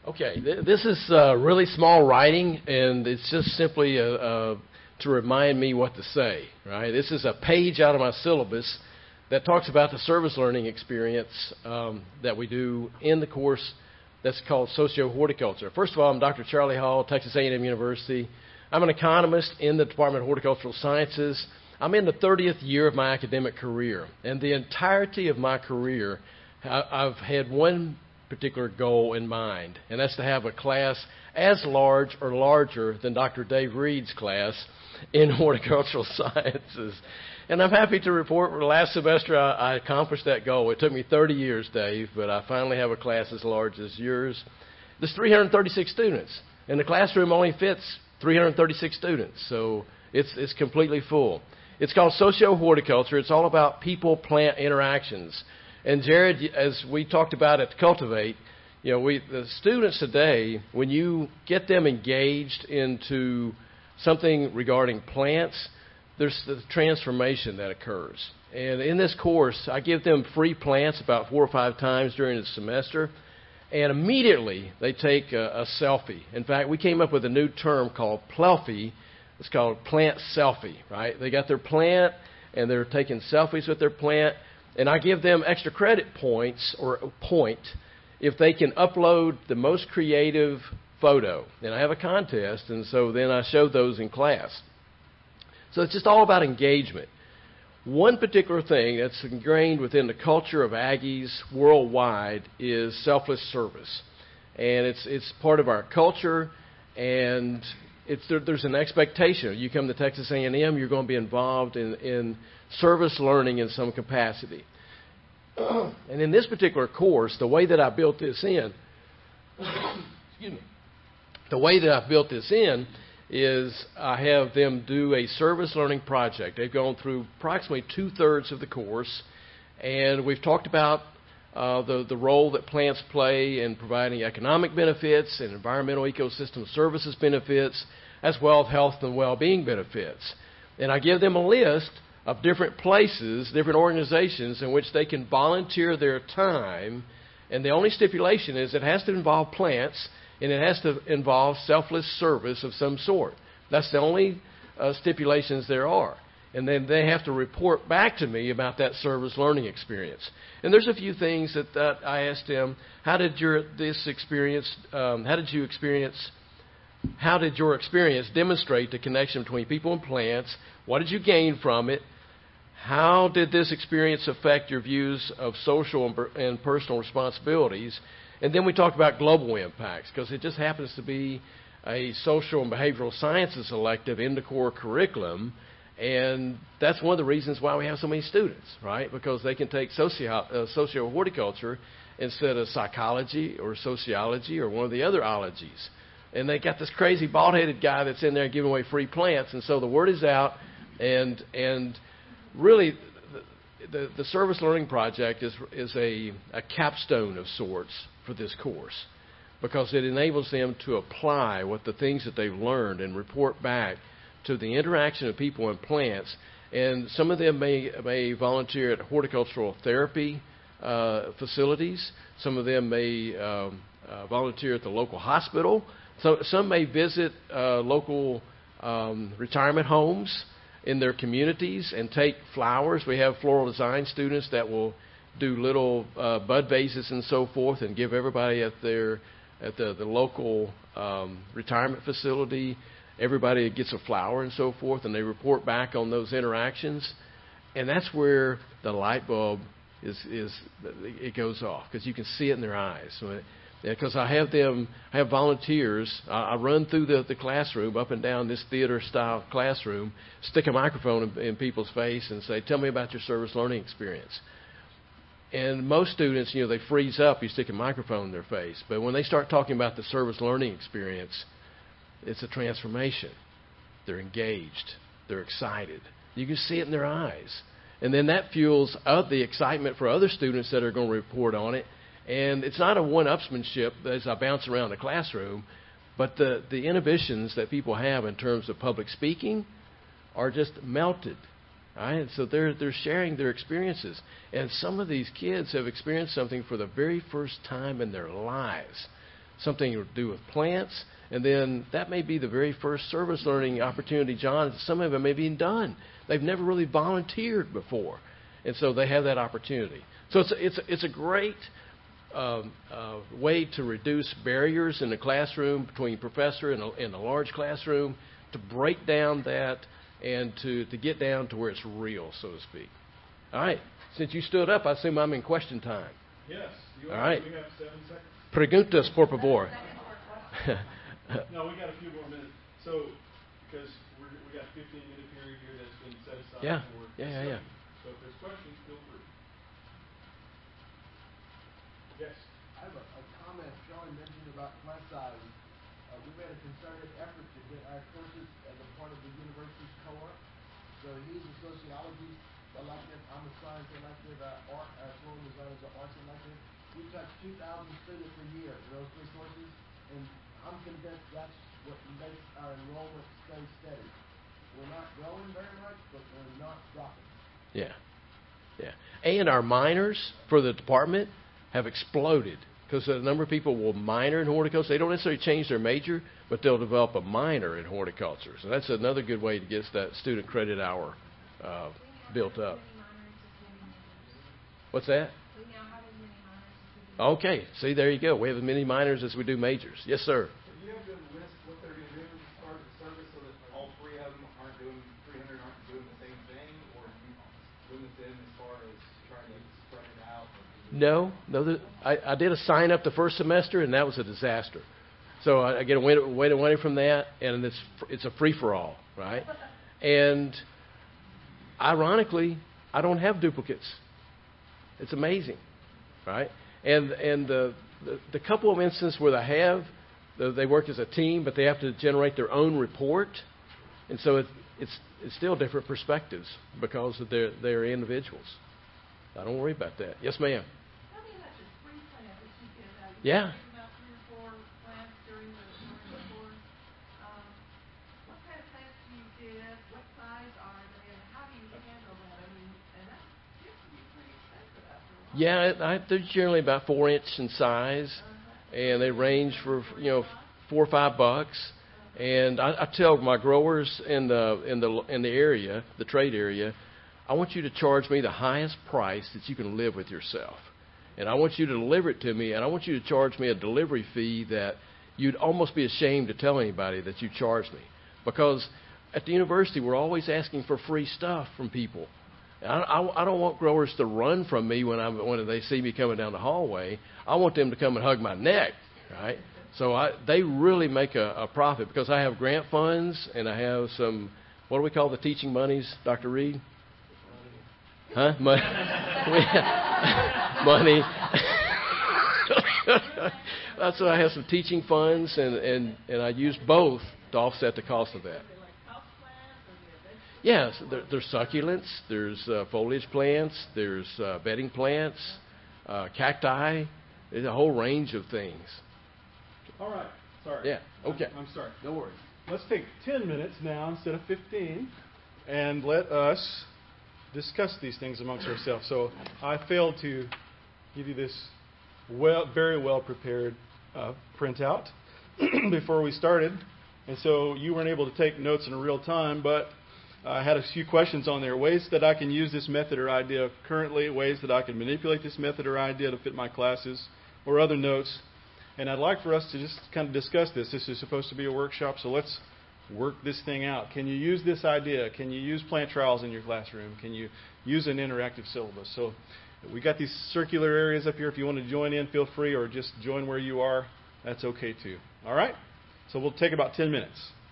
Okay, this is really small writing, and it's just simply to remind me what to say, right? This is a page out of my syllabus that talks about the service learning experience that we do in the course that's called Socio-Horticulture. First of all, I'm Dr. Charlie Hall, Texas A&M University. I'm an economist in the Department of Horticultural Sciences. I'm in the 30th year of my academic career, and the entirety of my career, I've had one particular goal in mind, and that's to have a class as large or larger than Dr. Dave Reed's class in horticultural sciences. And I'm happy to report last semester I accomplished that goal. It took me 30 years, Dave, but I finally have a class as large as yours. There's 336 students, and the classroom only fits 336 students, so it's completely full. It's called Socio-Horticulture. It's all about people-plant interactions. And Jared, as we talked about at Cultivate, the students today, when you get them engaged into something regarding plants, there's the transformation that occurs. And in this course, I give them free plants about 4 or 5 times during the semester, and immediately they take a selfie. In fact, we came up with a new term called Plelfie. It's called plant selfie, right? They got their plant, and they're taking selfies with their plant. And I give them extra credit points or a point if they can upload the most creative photo. And I have a contest, and so then I show those in class. So it's just all about engagement. One particular thing that's ingrained within the culture of Aggies worldwide is selfless service. And it's part of our culture, and there's an expectation. You come to Texas A&M, you're going to be involved in service learning in some capacity. And in this particular course, the way that I built this in, is I have them do a service learning project. They've gone through approximately 2/3 of the course, and we've talked about the role that plants play in providing economic benefits and environmental ecosystem services benefits, as well as health and well-being benefits. And I give them a list of different places, different organizations in which they can volunteer their time, and the only stipulation is it has to involve plants, and it has to involve selfless service of some sort. That's the only stipulations there are. And then they have to report back to me about that service learning experience. And there's a few things that I asked them. How did your experience demonstrate the connection between people and plants? What did you gain from it? How did this experience affect your views of social and personal responsibilities? And then we talked about global impacts, because it just happens to be a social and behavioral sciences elective in the core curriculum. And that's one of the reasons why we have so many students, right? Because they can take socio-horticulture instead of psychology or sociology or one of the other ologies. And they got this crazy bald-headed guy that's in there giving away free plants. And so the word is out, and really the service learning project is a capstone of sorts for this course, because it enables them to apply the things that they've learned and report back to the interaction of people and plants. And some of them may volunteer at horticultural therapy facilities. Some of them may volunteer at the local hospital. So some may visit local retirement homes in their communities and take flowers. We have floral design students that will do little bud vases and so forth and give everybody at the local retirement facility. Everybody gets a flower and so forth, and they report back on those interactions. And that's where the light bulb it goes off, because you can see it in their eyes. Because I have volunteers. I run through the classroom, up and down this theater-style classroom, stick a microphone in people's face and say, "Tell me about your service learning experience." And most students, they freeze up. You stick a microphone in their face. But when they start talking about the service learning experience, it's a transformation. They're engaged. They're excited. You can see it in their eyes. And then that fuels the excitement for other students that are going to report on it. And it's not a one-upsmanship as I bounce around the classroom, but the inhibitions that people have in terms of public speaking are just melted. Right? So they're sharing their experiences. And some of these kids have experienced something for the very first time in their lives. something to do with plants. And then that may be the very first service learning opportunity, John. Some of them may be done. They've never really volunteered before. And so they have that opportunity. So it's a great way to reduce barriers in the classroom between professor and a large classroom, to break down that and to get down to where it's real, so to speak. All right. Since you stood up, I assume I'm in question time. Yes. All right. We have 7 seconds. Preguntas, por favor. No, we got a few more minutes. So, because we got a 15-minute period here that's been set aside for Yeah. So if there's questions, feel free. Yes. I have a comment. Sean mentioned about class size. We made a concerted effort to get our courses as a part of the university's co-op. So he's a sociologist elective. I'm a science elective. Art, flow design is an arts elective. We touch 2,000 students a year in those 3 courses, and I'm convinced that's what makes our enrollment stay steady. We're not growing very much, but we're not dropping. Yeah. And our minors for the department have exploded, because a number of people will minor in horticulture. They don't necessarily change their major, but they'll develop a minor in horticulture. So that's another good way to get that student credit hour built up. What's that? Okay. See, there you go. We have as many minors as we do majors. Yes, sir. Do you have to list what they're going to do to start the service so that all 3 of them aren't doing, 300 aren't doing the same thing? Or do you limit them as far as trying to spread it out? No. I did a sign up the first semester, and that was a disaster. So I get away from that, and it's a free-for-all, right? And ironically, I don't have duplicates. It's amazing, right? And the couple of instances where they work as a team, but they have to generate their own report, and so it's still different perspectives because of they're individuals. I don't worry about that. Yes, ma'am. Yeah. Yeah, they're generally about 4 inch in size, and they range for $4 or $5. And I tell my growers in the area, the trade area, I want you to charge me the highest price that you can live with yourself, and I want you to deliver it to me, and I want you to charge me a delivery fee that you'd almost be ashamed to tell anybody that you charged me, because at the university we're always asking for free stuff from people. I don't want growers to run from me when they see me coming down the hallway. I want them to come and hug my neck, right? So they really make a profit, because I have grant funds and I have some, what do we call the teaching monies, Dr. Reed? Huh? Money. That's why I have some teaching funds, and I use both to offset the cost of that. Yes, there's succulents, there's foliage plants, there's bedding plants, cacti. There's a whole range of things. All right. Sorry. Yeah. Okay. I'm sorry. No worries. Let's take 10 minutes now instead of 15, and let us discuss these things amongst ourselves. So I failed to give you this very well prepared printout before we started, and so you weren't able to take notes in real time, but I had a few questions on there. Ways that I can use this method or idea currently, ways that I can manipulate this method or idea to fit my classes, or other notes. And I'd like for us to just kind of discuss this. This is supposed to be a workshop, so let's work this thing out. Can you use this idea? Can you use plant trials in your classroom? Can you use an interactive syllabus? So we got these circular areas up here. If you want to join in, feel free, or just join where you are. That's okay too. All right? So we'll take about 10 minutes.